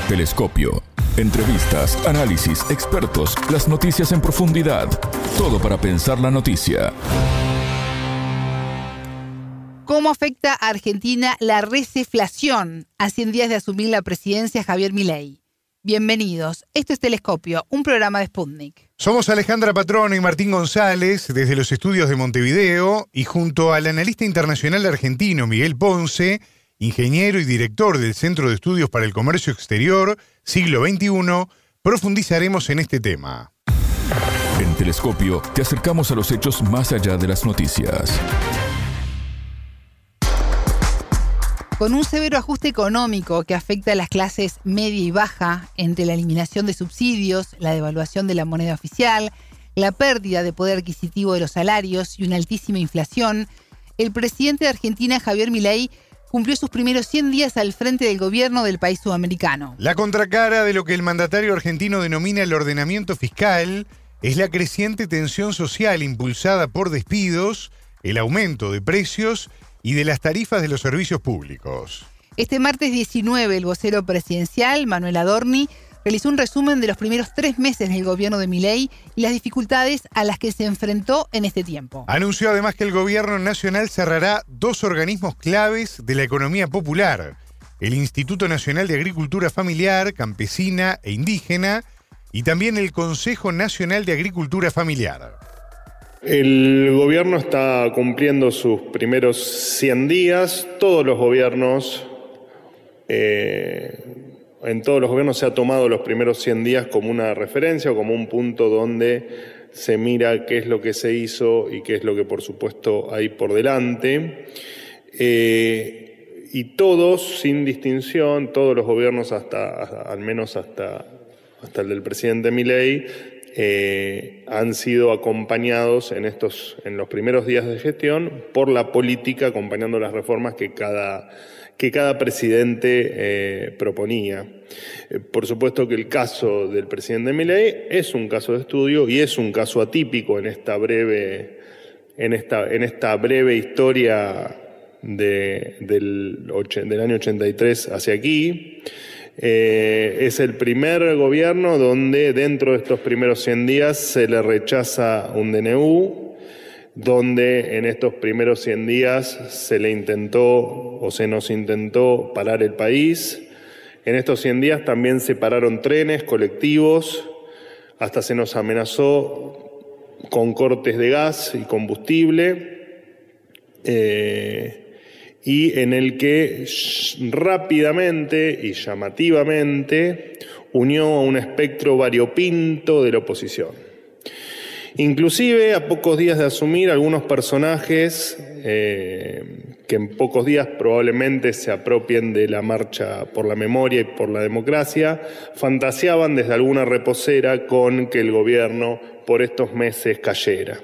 Telescopio. Entrevistas, análisis, expertos, las noticias en profundidad. Todo para pensar la noticia. ¿Cómo afecta a Argentina la receflación a 100 días de asumir la presidencia Javier Milei? Bienvenidos. Esto es Telescopio, un programa de Sputnik. Somos Alejandra Patrone y Martín González desde los estudios de Montevideo y junto al analista internacional argentino Miguel Ponce, ingeniero y director del Centro de Estudios para el Comercio Exterior, siglo XXI, profundizaremos en este tema. En Telescopio te acercamos a los hechos más allá de las noticias. Con un severo ajuste económico que afecta a las clases media y baja, entre la eliminación de subsidios, la devaluación de la moneda oficial, la pérdida de poder adquisitivo de los salarios y una altísima inflación, el presidente de Argentina, Javier Milei, cumplió sus primeros 100 días al frente del gobierno del país sudamericano. La contracara de lo que el mandatario argentino denomina el ordenamiento fiscal es la creciente tensión social impulsada por despidos, el aumento de precios y de las tarifas de los servicios públicos. Este martes 19, el vocero presidencial, Manuel Adorni, realizó un resumen de los primeros 3 meses del gobierno de Milei y las dificultades a las que se enfrentó en este tiempo. Anunció además que el gobierno nacional cerrará 2 organismos claves de la economía popular: el Instituto Nacional de Agricultura Familiar, Campesina e Indígena y también el Consejo Nacional de Agricultura Familiar. El gobierno está cumpliendo sus primeros 100 días. Todos los gobiernos, en todos los gobiernos se ha tomado los primeros 100 días como una referencia o como un punto donde se mira qué es lo que se hizo y qué es lo que por supuesto hay por delante. Y todos, sin distinción, todos los gobiernos al menos hasta el del presidente Milei, han sido acompañados en los primeros días de gestión por la política, acompañando las reformas que cada presidente proponía. Por supuesto que el caso del presidente Milei es un caso de estudio y es un caso atípico en esta breve historia del año 83 hacia aquí. Es el primer gobierno donde dentro de estos primeros 100 días se le rechaza un DNU, donde en estos primeros 100 días se nos intentó parar el país. En estos 100 días también se pararon trenes, colectivos, hasta se nos amenazó con cortes de gas y combustible. Y en el que rápidamente y llamativamente unió a un espectro variopinto de la oposición. Inclusive, a pocos días de asumir, algunos personajes que en pocos días probablemente se apropien de la marcha por la memoria y por la democracia, fantaseaban desde alguna reposera con que el gobierno por estos meses cayera.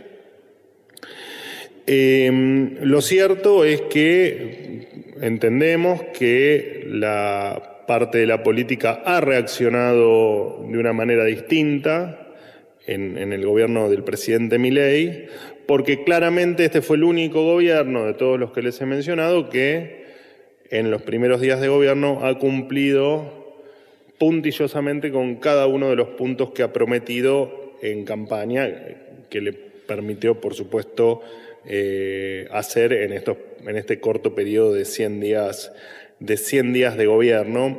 Lo cierto es que entendemos que la parte de la política ha reaccionado de una manera distinta en el gobierno del presidente Milei, porque claramente este fue el único gobierno de todos los que les he mencionado que en los primeros días de gobierno ha cumplido puntillosamente con cada uno de los puntos que ha prometido en campaña, que le permitió, por supuesto, hacer en este corto periodo de 100 días de gobierno.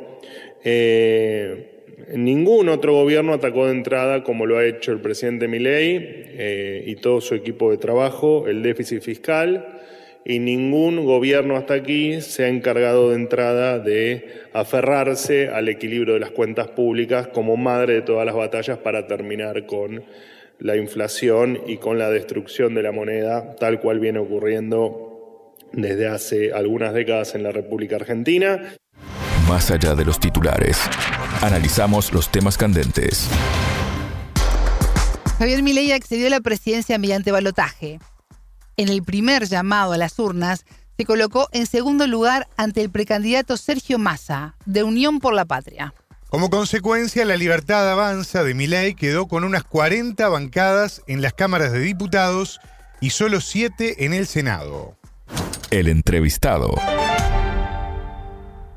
Ningún otro gobierno atacó de entrada, como lo ha hecho el presidente Milei y todo su equipo de trabajo, el déficit fiscal, y ningún gobierno hasta aquí se ha encargado de entrada de aferrarse al equilibrio de las cuentas públicas como madre de todas las batallas para terminar con la inflación y con la destrucción de la moneda, tal cual viene ocurriendo desde hace algunas décadas en la República Argentina. Más allá de los titulares, analizamos los temas candentes. Javier Milei accedió a la presidencia mediante balotaje. En el primer llamado a las urnas, se colocó en segundo lugar ante el precandidato Sergio Massa, de Unión por la Patria. Como consecuencia, la Libertad Avanza de Milei quedó con unas 40 bancadas en las cámaras de diputados y solo 7 en el Senado. El entrevistado.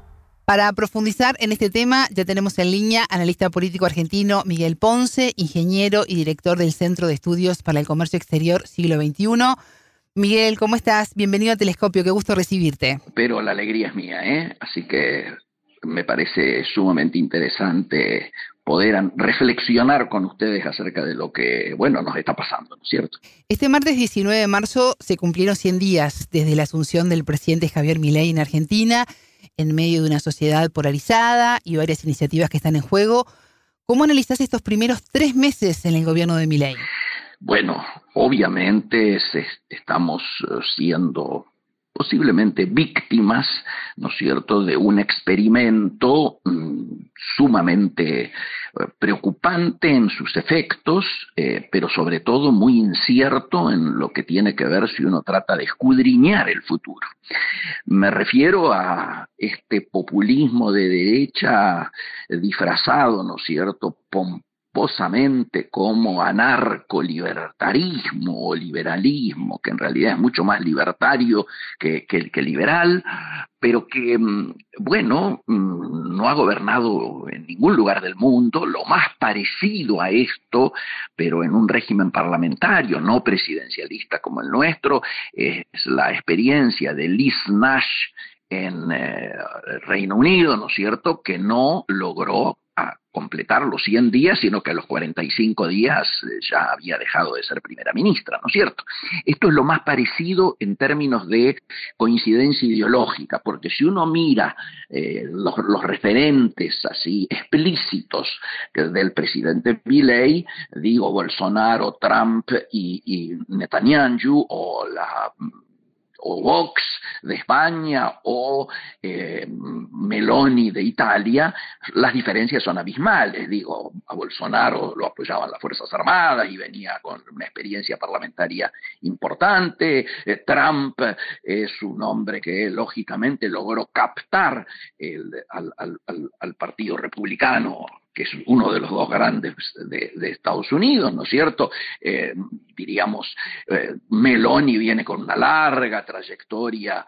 Para profundizar en este tema, ya tenemos en línea analista político argentino Miguel Ponce, ingeniero y director del Centro de Estudios para el Comercio Exterior Siglo XXI. Miguel, ¿cómo estás? Bienvenido a Telescopio, qué gusto recibirte. Pero la alegría es mía, ¿eh? Así que me parece sumamente interesante poder reflexionar con ustedes acerca de lo que, nos está pasando, ¿no es cierto? Este martes 19 de marzo se cumplieron 100 días desde la asunción del presidente Javier Milei en Argentina, en medio de una sociedad polarizada y varias iniciativas que están en juego. ¿Cómo analizás estos primeros 3 meses en el gobierno de Milei? Bueno, obviamente estamos siendo posiblemente víctimas, ¿no es cierto?, de un experimento sumamente preocupante en sus efectos, pero sobre todo muy incierto en lo que tiene que ver si uno trata de escudriñar el futuro. Me refiero a este populismo de derecha disfrazado, ¿no es cierto?, pomposamente como anarco-libertarismo o liberalismo, que en realidad es mucho más libertario que liberal, pero que, no ha gobernado en ningún lugar del mundo. Lo más parecido a esto, pero en un régimen parlamentario, no presidencialista como el nuestro, es la experiencia de Liz Nash en Reino Unido, ¿no es cierto?, que no logró completar los 100 días, sino que a los 45 días ya había dejado de ser primera ministra, ¿no es cierto? Esto es lo más parecido en términos de coincidencia ideológica, porque si uno mira los referentes así explícitos del presidente Milei, digo Bolsonaro, Trump y Netanyahu, o Vox de España o Meloni de Italia, las diferencias son abismales. Digo, a Bolsonaro lo apoyaban las Fuerzas Armadas y venía con una experiencia parlamentaria importante. Trump es un hombre que lógicamente logró captar al Partido Republicano, que es uno de los dos grandes de Estados Unidos, ¿no es cierto? Meloni viene con una larga trayectoria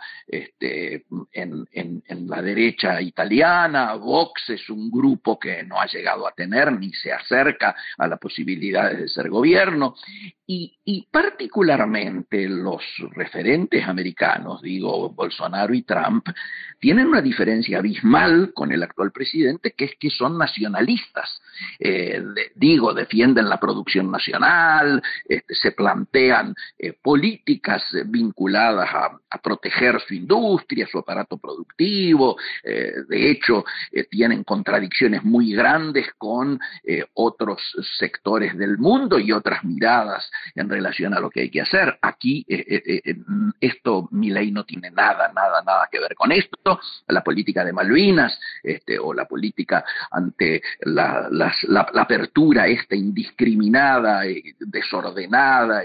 en la derecha italiana. Vox es un grupo que no ha llegado a tener ni se acerca a la posibilidad de ser gobierno. Y particularmente los referentes americanos, digo, Bolsonaro y Trump, tienen una diferencia abismal con el actual presidente, que es que son nacionalistas. Defienden la producción nacional, se plantean políticas vinculadas a proteger su industria, su aparato productivo. De hecho, tienen contradicciones muy grandes con otros sectores del mundo y otras miradas en relación a lo que hay que hacer. Aquí esto, Milei no tiene nada que ver con esto. La política de Malvinas o la política ante la apertura indiscriminada, desordenada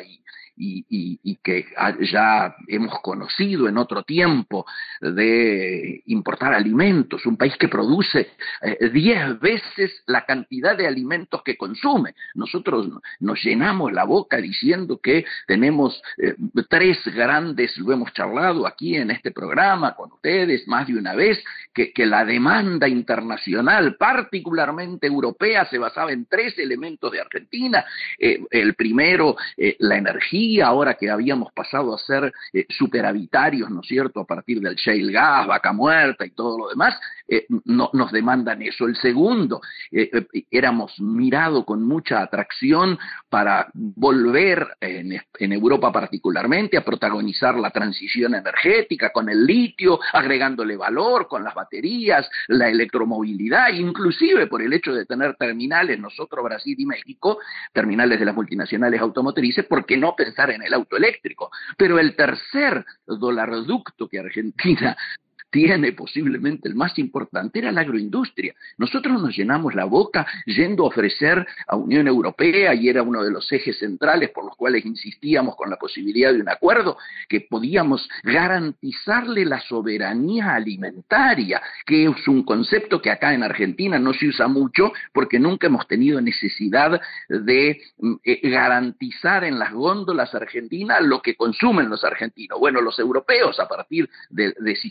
y que ya hemos conocido en otro tiempo, de importar alimentos, un país que produce 10 veces la cantidad de alimentos que consume. Nosotros nos llenamos la boca diciendo que tenemos 3 grandes, lo hemos charlado aquí en este programa con ustedes más de una vez, que la demanda internacional, particularmente europea, se basaba en 3 elementos de Argentina. El primero, la energía, ahora que habíamos pasado a ser superavitarios, ¿no es cierto?, a partir del shale gas, Vaca Muerta y todo lo demás, nos demandan eso. El segundo, éramos mirados con mucha atracción para volver, en Europa particularmente, a protagonizar la transición energética con el litio, agregándole valor con las baterías, la electromovilidad, inclusive por el hecho de tener terminales, nosotros, Brasil y México, terminales de las multinacionales automotrices, ¿por qué no pensar en el auto eléctrico? Pero el tercer dolaroducto que Argentina tiene, posiblemente el más importante, era la agroindustria. Nosotros nos llenamos la boca yendo a ofrecer a Unión Europea, y era uno de los ejes centrales por los cuales insistíamos con la posibilidad de un acuerdo, que podíamos garantizarle la soberanía alimentaria, que es un concepto que acá en Argentina no se usa mucho porque nunca hemos tenido necesidad de garantizar en las góndolas argentinas lo que consumen los argentinos. Bueno, los europeos, a partir de situaciones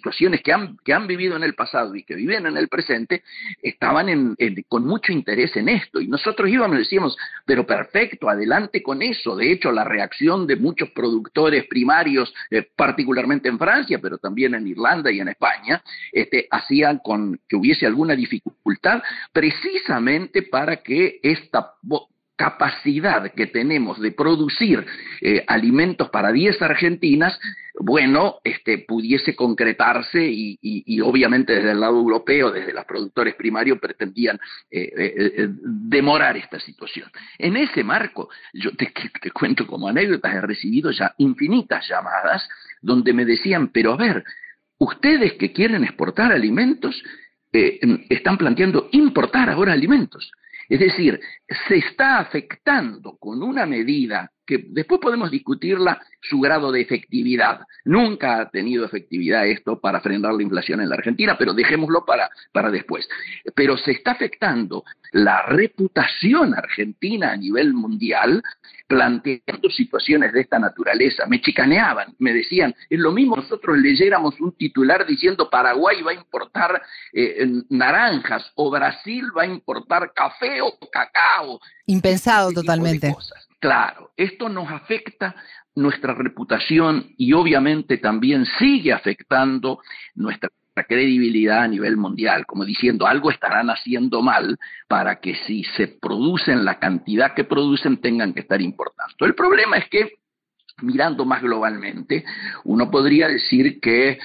que han vivido en el pasado y que viven en el presente estaban con mucho interés en esto. Y nosotros íbamos y decíamos, pero perfecto, adelante con eso. De hecho, la reacción de muchos productores primarios, particularmente en Francia, pero también en Irlanda y en España, hacían con que hubiese alguna dificultad precisamente para que esta capacidad que tenemos de producir alimentos para 10 argentinas, bueno, pudiese concretarse y obviamente desde el lado europeo, desde los productores primarios, pretendían demorar esta situación. En ese marco, yo te cuento como anécdotas, he recibido ya infinitas llamadas donde me decían, pero a ver, ustedes que quieren exportar alimentos, están planteando importar ahora alimentos. Es decir, se está afectando con una medida que después podemos discutirla, su grado de efectividad. Nunca ha tenido efectividad esto para frenar la inflación en la Argentina, pero dejémoslo para después. Pero se está afectando la reputación argentina a nivel mundial, planteando situaciones de esta naturaleza. Me chicaneaban, me decían, es lo mismo nosotros leyéramos un titular diciendo Paraguay va a importar naranjas o Brasil va a importar café o cacao. Impensado totalmente. Claro, esto nos afecta nuestra reputación y obviamente también sigue afectando nuestra credibilidad a nivel mundial, como diciendo, algo estarán haciendo mal para que si se producen la cantidad que producen tengan que estar importando. El problema es que, mirando más globalmente, uno podría decir que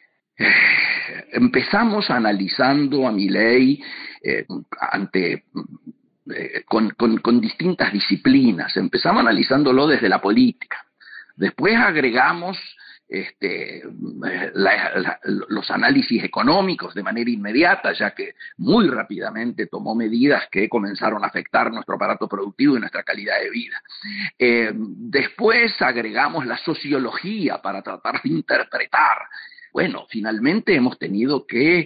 empezamos analizando a Milei con distintas disciplinas. Empezamos analizándolo desde la política. Después agregamos los análisis económicos de manera inmediata, ya que muy rápidamente tomó medidas que comenzaron a afectar nuestro aparato productivo y nuestra calidad de vida. Después agregamos la sociología para tratar de interpretar. Bueno, finalmente hemos tenido que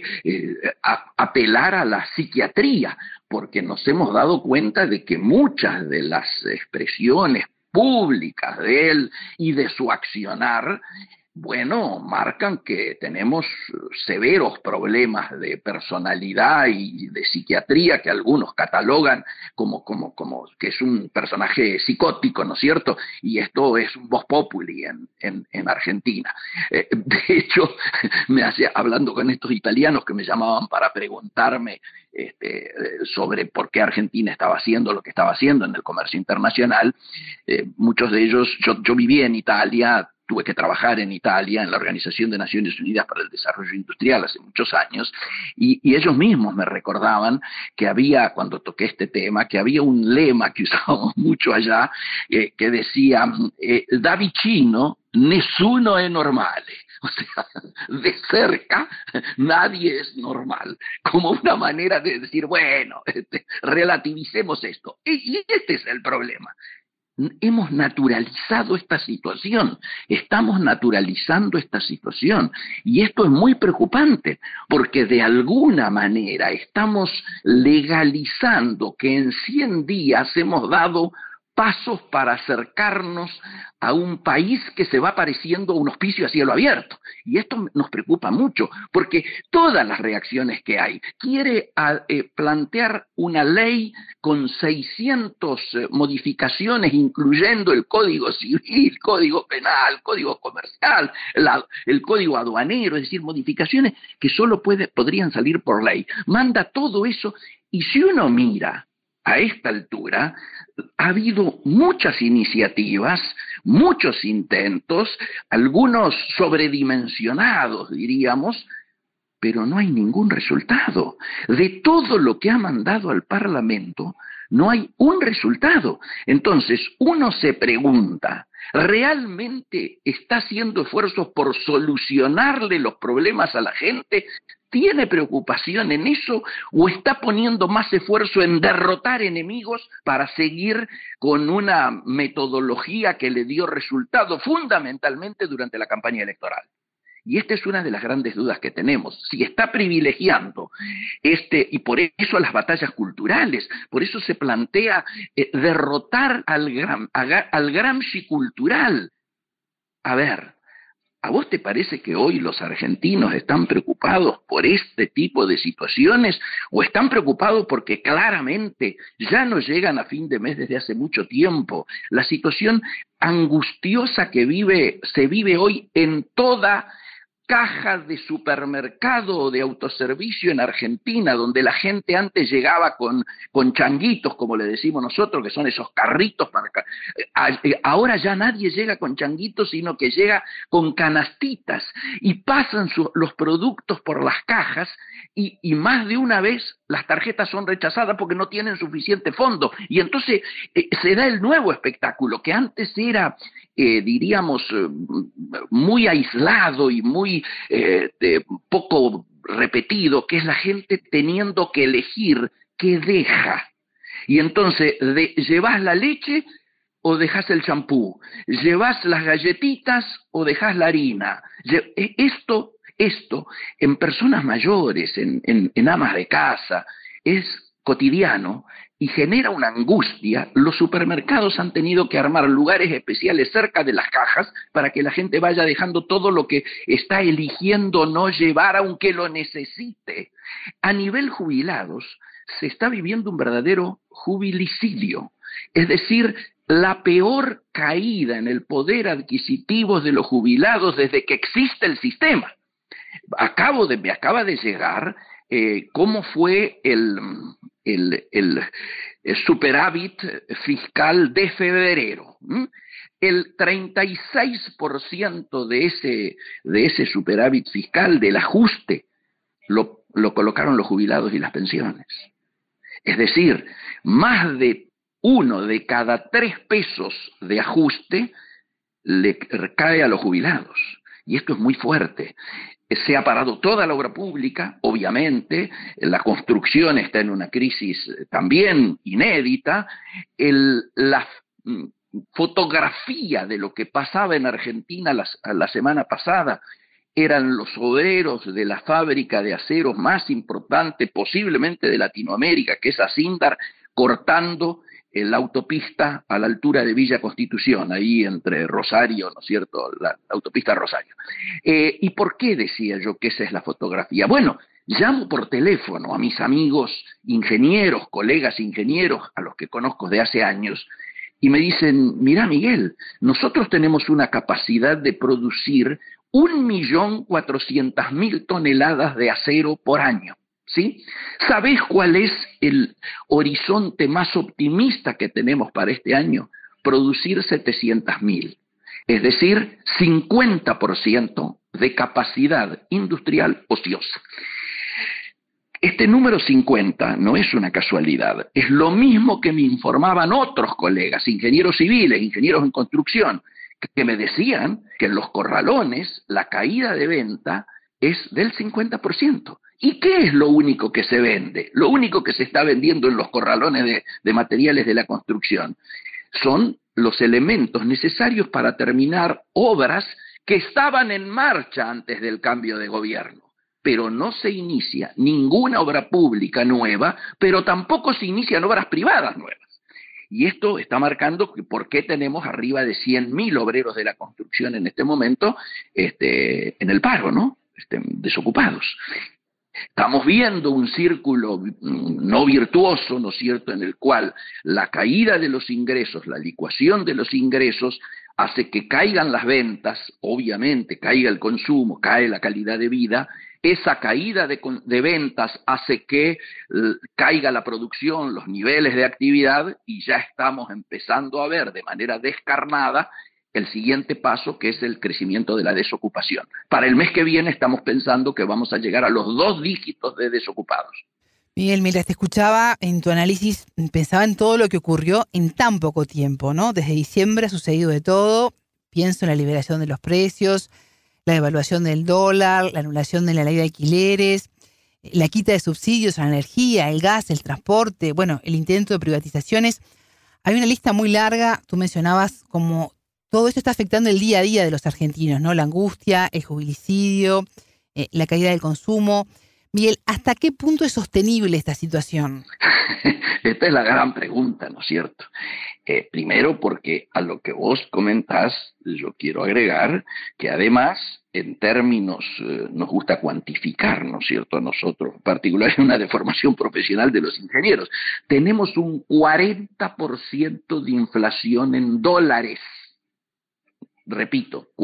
apelar a la psiquiatría, porque nos hemos dado cuenta de que muchas de las expresiones públicas de él y de su accionar, bueno, marcan que tenemos severos problemas de personalidad y de psiquiatría que algunos catalogan como que es un personaje psicótico, ¿no es cierto? Y esto es un vox populi en Argentina. De hecho, hablando con estos italianos que me llamaban para preguntarme sobre por qué Argentina estaba haciendo lo que estaba haciendo en el comercio internacional, muchos de ellos, yo viví en Italia, tuve que trabajar en Italia, en la Organización de Naciones Unidas para el Desarrollo Industrial hace muchos años, y ellos mismos me recordaban que había, cuando toqué este tema, que había un lema que usábamos mucho allá, que decía, da vicino, nessuno è normale. O sea, de cerca nadie es normal, como una manera de decir, bueno, relativicemos esto. Y este es el problema. Hemos naturalizado esta situación, estamos naturalizando esta situación y esto es muy preocupante porque de alguna manera estamos legalizando que en 100 días hemos dado pasos para acercarnos a un país que se va pareciendo a un hospicio a cielo abierto. Y esto nos preocupa mucho, porque todas las reacciones que hay, quiere plantear una ley con 600 modificaciones, incluyendo el Código Civil, Código Penal, Código Comercial, el Código Aduanero, es decir, modificaciones que solo podrían salir por ley. Manda todo eso, y si uno mira a esta altura, ha habido muchas iniciativas, muchos intentos, algunos sobredimensionados, diríamos, pero no hay ningún resultado. De todo lo que ha mandado al Parlamento, no hay un resultado. Entonces, uno se pregunta, ¿realmente está haciendo esfuerzos por solucionarle los problemas a la gente? ¿Tiene preocupación en eso o está poniendo más esfuerzo en derrotar enemigos para seguir con una metodología que le dio resultado fundamentalmente durante la campaña electoral? Y esta es una de las grandes dudas que tenemos. Si está privilegiando y por eso las batallas culturales, por eso se plantea derrotar al Gramsci cultural. A ver, ¿A vos te parece que hoy los argentinos están preocupados por este tipo de situaciones o están preocupados porque claramente ya no llegan a fin de mes desde hace mucho tiempo? La situación angustiosa que se vive hoy en toda caja de supermercado o de autoservicio en Argentina, donde la gente antes llegaba con changuitos, como le decimos nosotros, que son esos carritos ahora ya nadie llega con changuitos, sino que llega con canastitas y pasan los productos por las cajas y más de una vez las tarjetas son rechazadas porque no tienen suficiente fondo. Y entonces se da el nuevo espectáculo, que antes era, diríamos, muy aislado y muy poco repetido, que es la gente teniendo que elegir qué deja. Y entonces, ¿llevas la leche o dejas el champú? ¿Llevas las galletitas o dejas la harina? Esto en personas mayores, en amas de casa, es cotidiano y genera una angustia. Los supermercados han tenido que armar lugares especiales cerca de las cajas para que la gente vaya dejando todo lo que está eligiendo no llevar, aunque lo necesite. A nivel jubilados, se está viviendo un verdadero jubilicidio, es decir, la peor caída en el poder adquisitivo de los jubilados desde que existe el sistema. Me acaba de llegar cómo fue el superávit fiscal de febrero. El 36% de ese superávit fiscal, del ajuste, lo colocaron los jubilados y las pensiones. Es decir, más de 1 de cada 3 pesos de ajuste le cae a los jubilados. Y esto es muy fuerte. Se ha parado toda la obra pública, obviamente, la construcción está en una crisis también inédita, la fotografía de lo que pasaba en Argentina la semana pasada eran los obreros de la fábrica de aceros más importante posiblemente de Latinoamérica, que es Acindar, cortando la autopista a la altura de Villa Constitución, ahí entre Rosario, ¿no es cierto?, la autopista Rosario. ¿Y por qué decía yo que esa es la fotografía? Bueno, llamo por teléfono a mis amigos ingenieros, colegas ingenieros, a los que conozco de hace años, y me dicen, mira Miguel, nosotros tenemos una capacidad de producir 1.400.000 toneladas de acero por año. ¿Sí? ¿Sabés cuál es el horizonte más optimista que tenemos para este año? Producir 700.000, es decir, 50% de capacidad industrial ociosa. Este número 50 no es una casualidad, es lo mismo que me informaban otros colegas, ingenieros civiles, ingenieros en construcción, que me decían que en los corralones la caída de venta es del 50%. ¿Y qué es lo único que se vende? Lo único que se está vendiendo en los corralones de materiales de la construcción son los elementos necesarios para terminar obras que estaban en marcha antes del cambio de gobierno. Pero no se inicia ninguna obra pública nueva, pero tampoco se inician obras privadas nuevas. Y esto está marcando por qué tenemos arriba de 100.000 obreros de la construcción en este momento en el paro, ¿no? Desocupados. Estamos viendo un círculo no virtuoso, ¿no es cierto?, en el cual la caída de los ingresos, la licuación de los ingresos, hace que caigan las ventas, obviamente caiga el consumo, cae la calidad de vida. Esa caída de ventas hace que caiga la producción, los niveles de actividad, y ya estamos empezando a ver de manera descarnada el siguiente paso, que es el crecimiento de la desocupación. Para el mes que viene estamos pensando que vamos a llegar a los 2 dígitos de desocupados. Miguel, mientras te escuchaba en tu análisis, pensaba en todo lo que ocurrió en tan poco tiempo, ¿no? Desde diciembre ha sucedido de todo. Pienso en la liberación de los precios, la devaluación del dólar, la anulación de la ley de alquileres, la quita de subsidios a la energía, el gas, el transporte, bueno, el intento de privatizaciones. Hay una lista muy larga, tú mencionabas como todo esto está afectando el día a día de los argentinos, ¿no? La angustia, el jubilicidio, la caída del consumo. Miguel, ¿hasta qué punto es sostenible esta situación? Esta es la gran pregunta, ¿no es cierto? Primero porque a lo que vos comentás, yo quiero agregar que además, en términos, nos gusta cuantificar, ¿no es cierto?, a nosotros, en particular en una deformación profesional de los ingenieros, tenemos un 40% de inflación en dólares. Repito,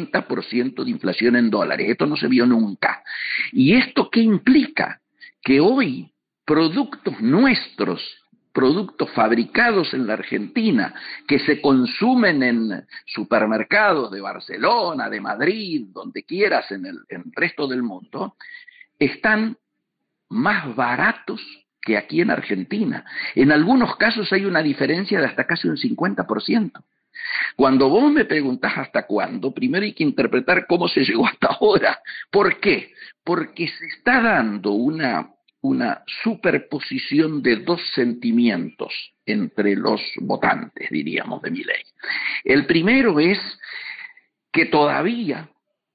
40% de inflación en dólares. Esto no se vio nunca. ¿Y esto qué implica? Que hoy productos nuestros, productos fabricados en la Argentina, que se consumen en supermercados de Barcelona, de Madrid, donde quieras en el resto del mundo, están más baratos que aquí en Argentina. En algunos casos hay una diferencia de hasta casi un 50%. Cuando vos me preguntás hasta cuándo, primero hay que interpretar cómo se llegó hasta ahora. ¿Por qué? Porque se está dando una superposición de dos sentimientos entre los votantes, diríamos, de Milei. El primero es que todavía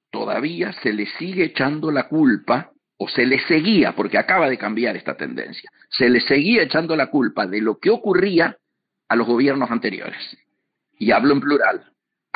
se le sigue echando la culpa, o se le seguía, porque acaba de cambiar esta tendencia, se le seguía echando la culpa de lo que ocurría a los gobiernos anteriores. Y hablo en plural,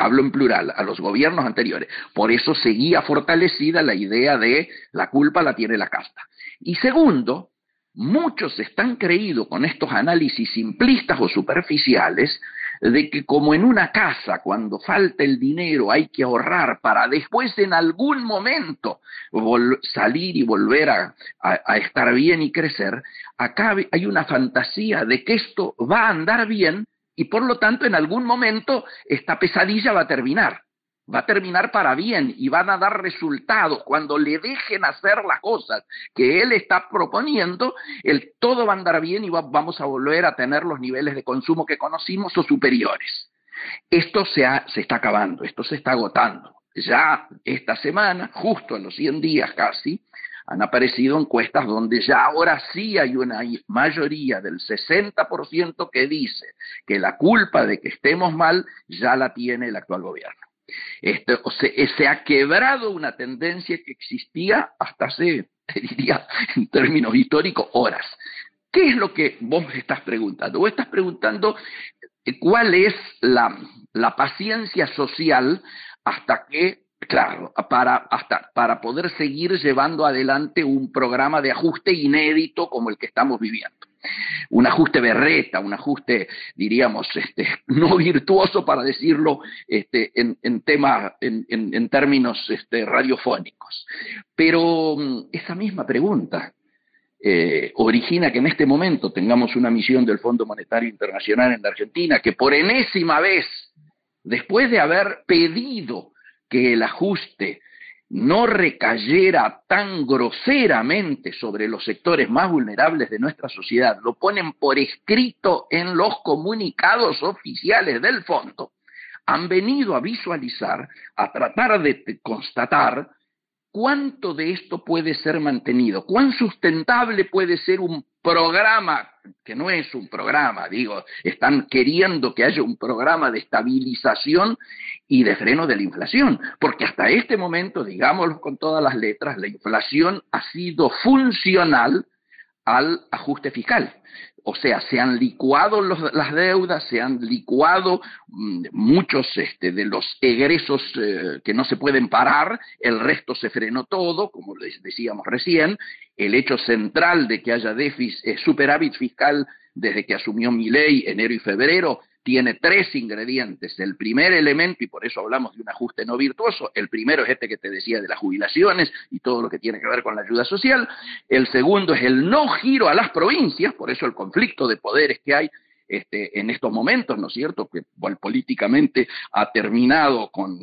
a los gobiernos anteriores. Por eso seguía fortalecida la idea de la culpa la tiene la casta. Y segundo, muchos están creídos con estos análisis simplistas o superficiales de que como en una casa, cuando falta el dinero, hay que ahorrar para después en algún momento salir y volver a estar bien y crecer. Acá hay una fantasía de que esto va a andar bien y por lo tanto en algún momento esta pesadilla va a terminar para bien y van a dar resultados. Cuando le dejen hacer las cosas que él está proponiendo, todo va a andar bien y vamos a volver a tener los niveles de consumo que conocimos o superiores. Esto se está acabando, esto se está agotando. Ya esta semana, justo a los 100 días casi, han aparecido encuestas donde ya ahora sí hay una mayoría del 60% que dice que la culpa de que estemos mal ya la tiene el actual gobierno. Se ha quebrado una tendencia que existía hasta hace, te diría, en términos históricos, horas. ¿Qué es lo que vos me estás preguntando? Vos estás preguntando cuál es la paciencia social hasta que, claro, para poder seguir llevando adelante un programa de ajuste inédito como el que estamos viviendo. Un ajuste berreta, un ajuste, diríamos, no virtuoso para decirlo en términos radiofónicos. Pero esa misma pregunta origina que en este momento tengamos una misión del Fondo Monetario Internacional en la Argentina que por enésima vez, después de haber pedido que el ajuste no recayera tan groseramente sobre los sectores más vulnerables de nuestra sociedad, lo ponen por escrito en los comunicados oficiales del fondo, han venido a visualizar, a tratar de constatar cuánto de esto puede ser mantenido, cuán sustentable puede ser un programa, que no es un programa, están queriendo que haya un programa de estabilización y de freno de la inflación, porque hasta este momento, digámoslo con todas las letras, la inflación ha sido funcional al ajuste fiscal. O sea, se han licuado las deudas, se han licuado muchos de los egresos que no se pueden parar, el resto se frenó todo, como les decíamos recién. El hecho central de que haya superávit fiscal desde que asumió Milei enero y febrero tiene tres ingredientes. El primer elemento, y por eso hablamos de un ajuste no virtuoso, el primero es que te decía de las jubilaciones y todo lo que tiene que ver con la ayuda social. El segundo es el no giro a las provincias, por eso el conflicto de poderes que hay en estos momentos, ¿no es cierto?, que políticamente ha terminado con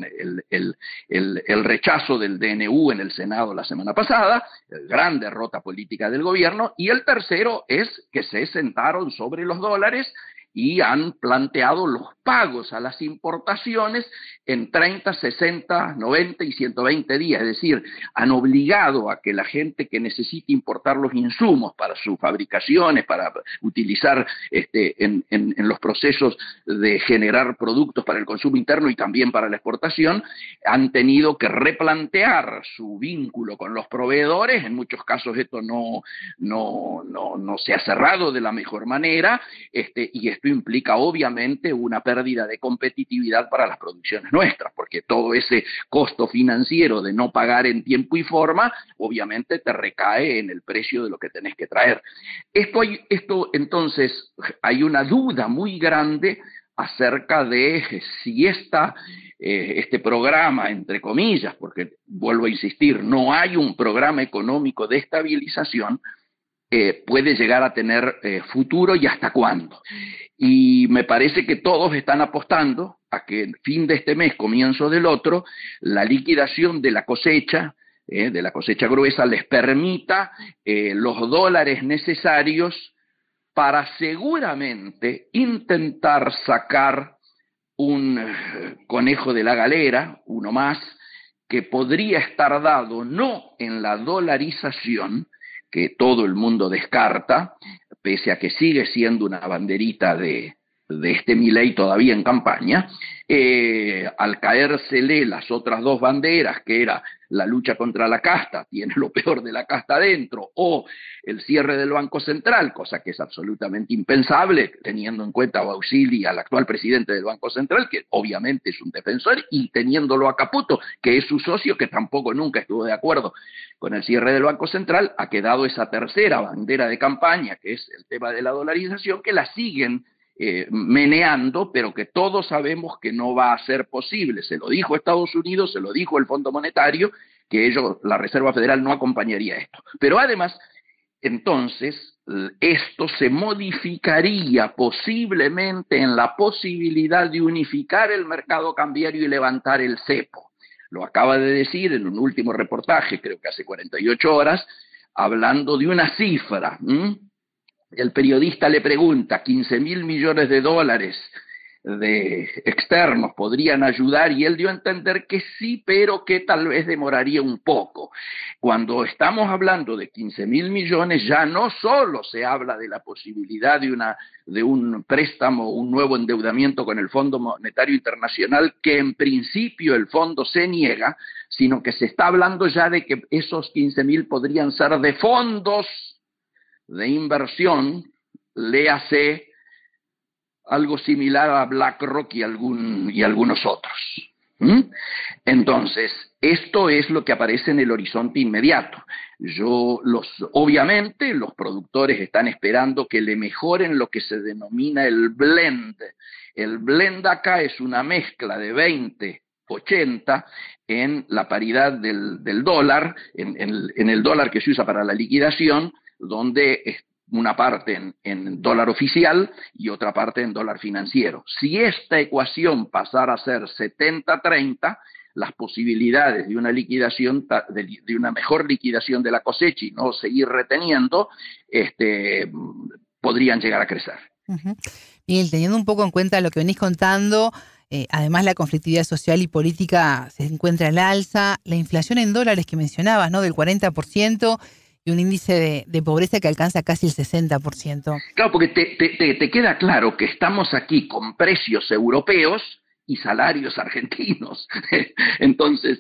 el rechazo del DNU en el Senado la semana pasada, gran derrota política del gobierno. Y el tercero es que se sentaron sobre los dólares y han planteado los pagos a las importaciones en 30, 60, 90 y 120 días. Es decir, han obligado a que la gente que necesite importar los insumos para sus fabricaciones, para utilizar en los procesos de generar productos para el consumo interno y también para la exportación, han tenido que replantear su vínculo con los proveedores. En muchos casos esto no se ha cerrado de la mejor manera, y esto implica obviamente una pérdida de competitividad para las producciones nuestras, porque todo ese costo financiero de no pagar en tiempo y forma, obviamente te recae en el precio de lo que tenés que traer. Esto entonces, hay una duda muy grande acerca de si este programa, entre comillas, porque vuelvo a insistir, no hay un programa económico de estabilización, puede llegar a tener futuro y hasta cuándo. Y me parece que todos están apostando a que fin de este mes, comienzo del otro, la liquidación de la cosecha gruesa les permita los dólares necesarios para seguramente intentar sacar un conejo de la galera, uno más, que podría estar dado no en la dolarización, que todo el mundo descarta, pese a que sigue siendo una banderita de Milei todavía en campaña, al caérsele las otras dos banderas, que era la lucha contra la casta, tiene lo peor de la casta adentro, o el cierre del Banco Central, cosa que es absolutamente impensable, teniendo en cuenta a Bausili, al actual presidente del Banco Central, que obviamente es un defensor, y teniéndolo a Caputo, que es su socio, que tampoco nunca estuvo de acuerdo con el cierre del Banco Central. Ha quedado esa tercera bandera de campaña, que es el tema de la dolarización, que la siguen meneando, pero que todos sabemos que no va a ser posible. Se lo dijo Estados Unidos, se lo dijo el Fondo Monetario, que la Reserva Federal no acompañaría esto. Pero además, entonces, esto se modificaría posiblemente en la posibilidad de unificar el mercado cambiario y levantar el cepo. Lo acaba de decir en un último reportaje, creo que hace 48 horas, hablando de una cifra. El periodista le pregunta, $15.000 millones de externos podrían ayudar, y él dio a entender que sí, pero que tal vez demoraría un poco. Cuando estamos hablando de 15.000 millones, ya no solo se habla de la posibilidad de un préstamo, un nuevo endeudamiento con el Fondo Monetario Internacional, que en principio el fondo se niega, sino que se está hablando ya de que esos 15.000 podrían ser de fondos de inversión, léase algo similar a BlackRock y algunos otros. Entonces, esto es lo que aparece en el horizonte inmediato. Obviamente, los productores están esperando que le mejoren lo que se denomina el blend. El blend acá es una mezcla de 20-80 en la paridad del dólar, en el dólar que se usa para la liquidación, donde es una parte en dólar oficial y otra parte en dólar financiero. Si esta ecuación pasara a ser 70-30, las posibilidades de una liquidación, de una mejor liquidación de la cosecha y no seguir reteniendo, podrían llegar a crecer. Miguel, teniendo un poco en cuenta lo que venís contando, además la conflictividad social y política se encuentra al alza, la inflación en dólares que mencionabas, ¿no?, del 40%, y un índice de pobreza que alcanza casi el 60%. Claro, porque te queda claro que estamos aquí con precios europeos y salarios argentinos. Entonces,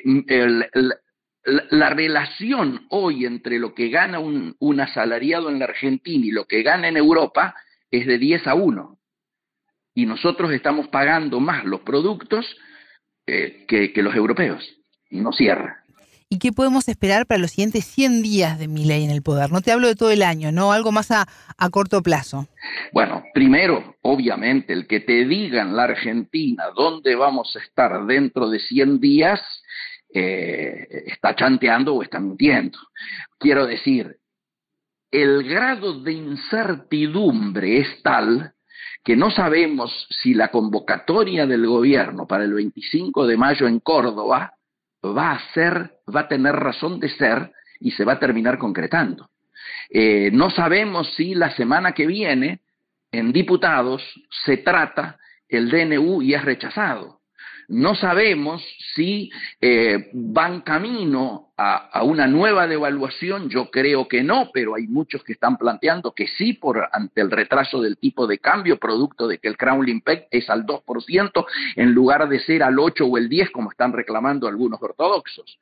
la relación hoy entre lo que gana un asalariado en la Argentina y lo que gana en Europa es de 10-1. Y nosotros estamos pagando más los productos que los europeos. Y no cierra. ¿Y qué podemos esperar para los siguientes 100 días de Milei en el poder? No te hablo de todo el año, ¿no? Algo más a corto plazo. Bueno, primero, obviamente, el que te diga en la Argentina dónde vamos a estar dentro de 100 días, está chanteando o está mintiendo. Quiero decir, el grado de incertidumbre es tal que no sabemos si la convocatoria del gobierno para el 25 de mayo en Córdoba va a tener razón de ser y se va a terminar concretando. No sabemos si la semana que viene en diputados se trata el DNU y es rechazado. No sabemos si van camino a una nueva devaluación. Yo creo que no, pero hay muchos que están planteando que sí, ante el retraso del tipo de cambio, producto de que el Crowling Peg es al 2% en lugar de ser al 8 o el 10, como están reclamando algunos ortodoxos.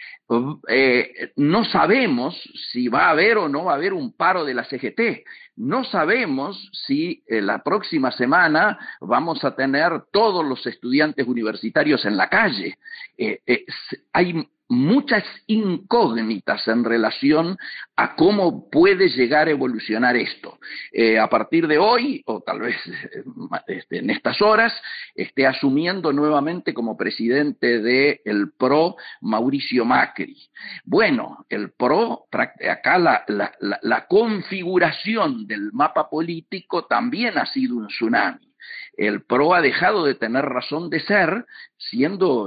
No sabemos si va a haber o no va a haber un paro de la CGT. No sabemos si la próxima semana vamos a tener todos los estudiantes universitarios en la calle. Hay muchas incógnitas en relación a cómo puede llegar a evolucionar esto. A partir de hoy, o tal vez en estas horas, esté asumiendo nuevamente como presidente del PRO Mauricio Macri. Bueno, el PRO, acá la configuración del mapa político también ha sido un tsunami. El PRO ha dejado de tener razón de ser, siendo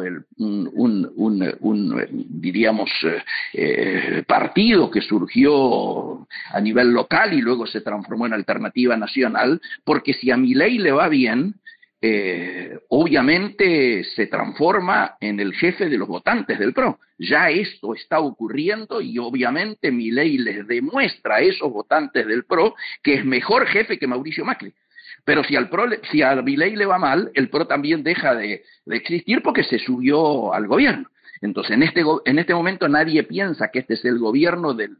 diríamos, partido que surgió a nivel local y luego se transformó en alternativa nacional, porque si a Milei le va bien, obviamente se transforma en el jefe de los votantes del PRO. Ya esto está ocurriendo y obviamente Milei les demuestra a esos votantes del PRO que es mejor jefe que Mauricio Macri. Pero si a Milei le va mal, el PRO también deja de existir porque se subió al gobierno. Entonces, en este momento nadie piensa que este es el gobierno del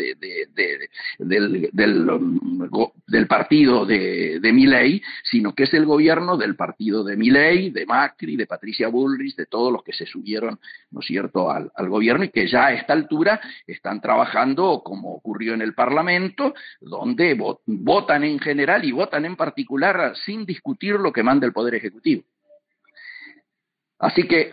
partido de Milei, sino que es el gobierno del partido de Milei, de Macri, de Patricia Bullrich, de todos los que se subieron, ¿no es cierto?, al gobierno y que ya a esta altura están trabajando como ocurrió en el Parlamento, donde votan en general y votan en particular sin discutir lo que manda el Poder Ejecutivo. Así que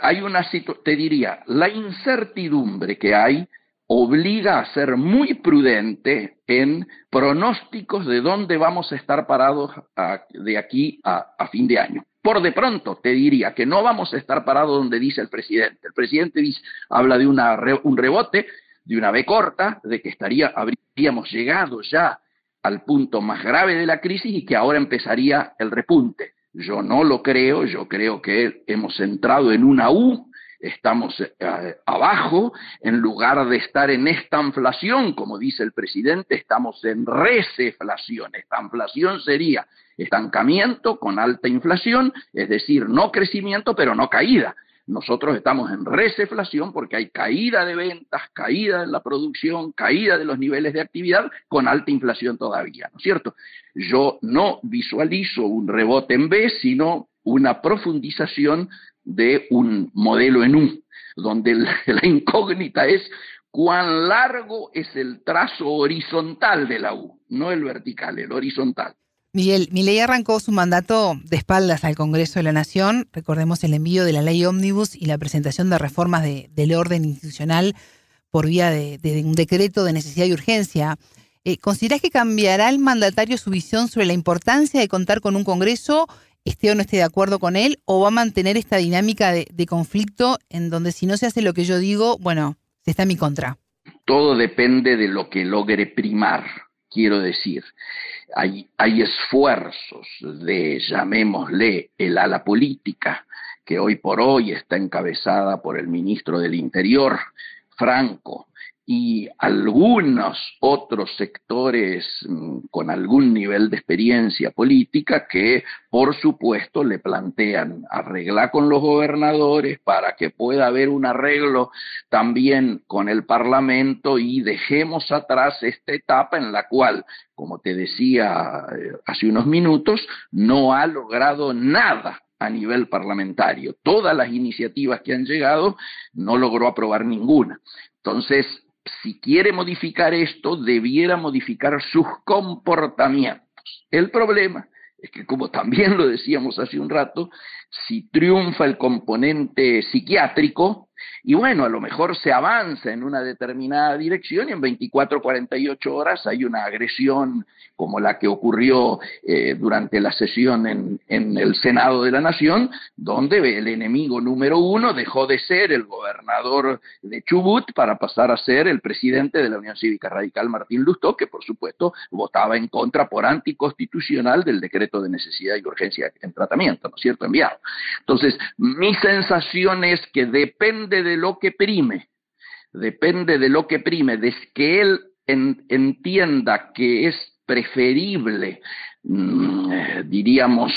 te diría, la incertidumbre que hay obliga a ser muy prudente en pronósticos de dónde vamos a estar parados de aquí a fin de año. Por de pronto te diría que no vamos a estar parados donde dice el presidente. El presidente habla de un rebote, de una V corta, de que habríamos llegado ya al punto más grave de la crisis y que ahora empezaría el repunte. Yo no lo creo, yo creo que hemos entrado en una U, estamos abajo, en lugar de estar en estanflación, como dice el presidente, estamos en receflación. Estanflación sería estancamiento con alta inflación, es decir, no crecimiento, pero no caída. Nosotros estamos en receflación porque hay caída de ventas, caída en la producción, caída de los niveles de actividad con alta inflación todavía, ¿no es cierto? Yo no visualizo un rebote en V, sino una profundización de un modelo en U, donde la incógnita es cuán largo es el trazo horizontal de la U, no el vertical, el horizontal. Miguel, Milei arrancó su mandato de espaldas al Congreso de la Nación. Recordemos el envío de la ley Ómnibus y la presentación de reformas del orden institucional por vía de un decreto de necesidad y urgencia. ¿Considerás que cambiará el mandatario su visión sobre la importancia de contar con un Congreso, esté o no esté de acuerdo con él, o va a mantener esta dinámica de conflicto en donde si no se hace lo que yo digo, bueno, se está en mi contra? Todo depende de lo que logre primar. Quiero decir, hay esfuerzos de, llamémosle, el ala política, que hoy por hoy está encabezada por el ministro del Interior, Franco, y algunos otros sectores con algún nivel de experiencia política que, por supuesto, le plantean arreglar con los gobernadores para que pueda haber un arreglo también con el Parlamento y dejemos atrás esta etapa en la cual, como te decía hace unos minutos, no ha logrado nada a nivel parlamentario. Todas las iniciativas que han llegado no logró aprobar ninguna. Entonces, si quiere modificar esto, debiera modificar sus comportamientos. El problema es que, como también lo decíamos hace un rato, si triunfa el componente psiquiátrico, Y bueno, a lo mejor se avanza en una determinada dirección y en 24, 48 horas hay una agresión como la que ocurrió durante la sesión en el Senado de la Nación, donde el enemigo número uno dejó de ser el gobernador de Chubut para pasar a ser el presidente de la Unión Cívica Radical, Martín Lustó, que por supuesto votaba en contra por anticonstitucional del decreto de necesidad y urgencia en tratamiento, ¿no es cierto?, enviado. Entonces, mi sensación es que depende de lo que prime, de que él entienda que es preferible, diríamos,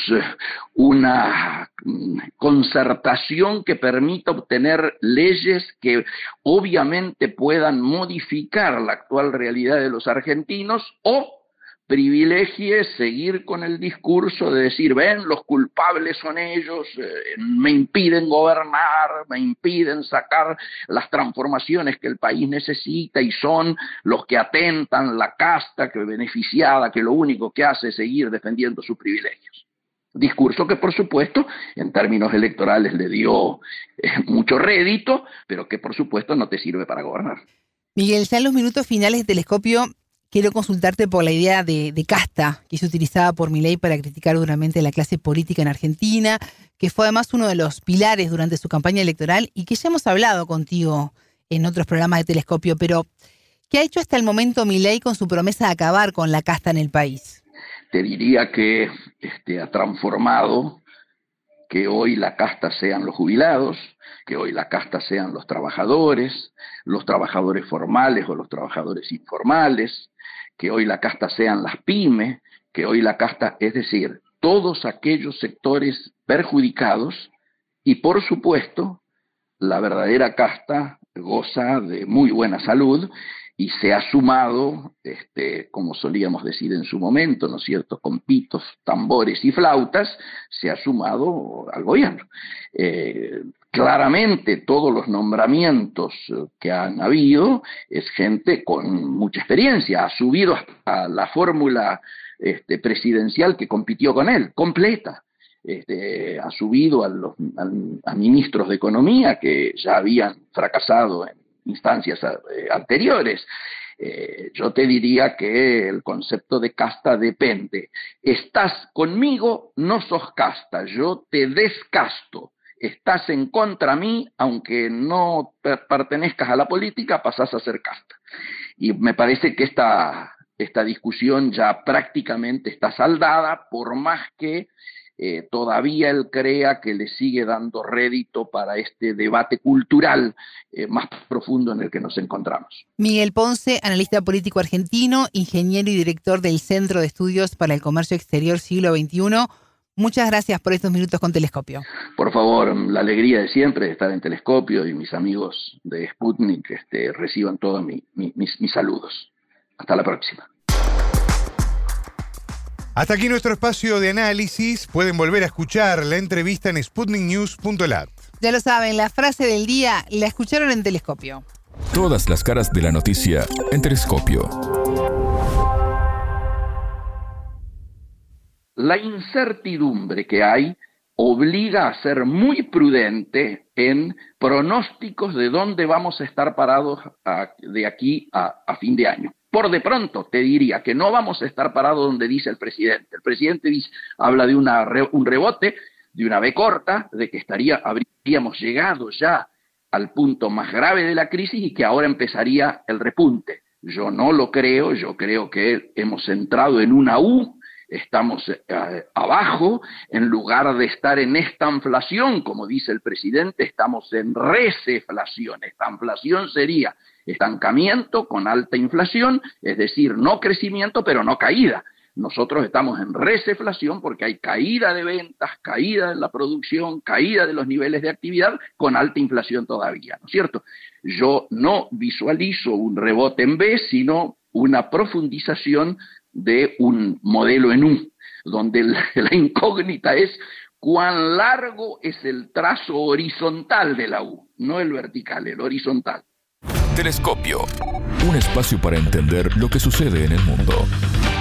una concertación que permita obtener leyes que obviamente puedan modificar la actual realidad de los argentinos, o privilegie seguir con el discurso de decir, ven, los culpables son ellos, me impiden gobernar, me impiden sacar las transformaciones que el país necesita y son los que atentan, la casta que beneficiada, que lo único que hace es seguir defendiendo sus privilegios. Discurso que por supuesto en términos electorales le dio mucho rédito, pero que por supuesto no te sirve para gobernar. Miguel, ya en los minutos finales de Telescopio quiero consultarte por la idea de casta que es utilizada por Milei para criticar duramente la clase política en Argentina, que fue además uno de los pilares durante su campaña electoral y que ya hemos hablado contigo en otros programas de Telescopio, pero ¿qué ha hecho hasta el momento Milei con su promesa de acabar con la casta en el país? Te diría que ha transformado que hoy la casta sean los jubilados, que hoy la casta sean los trabajadores formales o los trabajadores informales, que hoy la casta sean las pymes, que hoy la casta, es decir, todos aquellos sectores perjudicados, y por supuesto la verdadera casta goza de muy buena salud y se ha sumado, como solíamos decir en su momento, ¿no es cierto?, con pitos, tambores y flautas, se ha sumado al gobierno. Claramente todos los nombramientos que han habido es gente con mucha experiencia, ha subido hasta la fórmula presidencial que compitió con él, completa. Ha subido a ministros de Economía que ya habían fracasado en instancias anteriores. Yo te diría que el concepto de casta depende. Estás conmigo, no sos casta, yo te descasto. Estás en contra mí, aunque no pertenezcas a la política, pasás a ser casta. Y me parece que esta discusión ya prácticamente está saldada, por más que todavía él crea que le sigue dando rédito para este debate cultural más profundo en el que nos encontramos. Miguel Ponce, analista político argentino, ingeniero y director del Centro de Estudios para el Comercio Exterior Siglo XXI. Muchas gracias por estos minutos con Telescopio. Por favor, la alegría de siempre de estar en Telescopio, y mis amigos de Sputnik reciban todos mis saludos. Hasta la próxima. Hasta aquí nuestro espacio de análisis. Pueden volver a escuchar la entrevista en sputniknews.lat. Ya lo saben, la frase del día la escucharon en Telescopio. Todas las caras de la noticia en Telescopio. La incertidumbre que hay obliga a ser muy prudente en pronósticos de dónde vamos a estar parados de aquí a fin de año. Por de pronto te diría que no vamos a estar parados donde dice el presidente. El presidente habla de un rebote, de una V corta, de que habríamos llegado ya al punto más grave de la crisis y que ahora empezaría el repunte. Yo no lo creo, yo creo que hemos entrado en una U, estamos abajo, en lugar de estar en estanflación, como dice el presidente, estamos en receflación. Estanflación sería estancamiento con alta inflación, es decir, no crecimiento, pero no caída. Nosotros estamos en receflación porque hay caída de ventas, caída de la producción, caída de los niveles de actividad con alta inflación todavía, ¿no es cierto? Yo no visualizo un rebote en V, sino una profundización de un modelo en U, donde la incógnita es cuán largo es el trazo horizontal de la U, no el vertical, el horizontal. Telescopio, un espacio para entender lo que sucede en el mundo.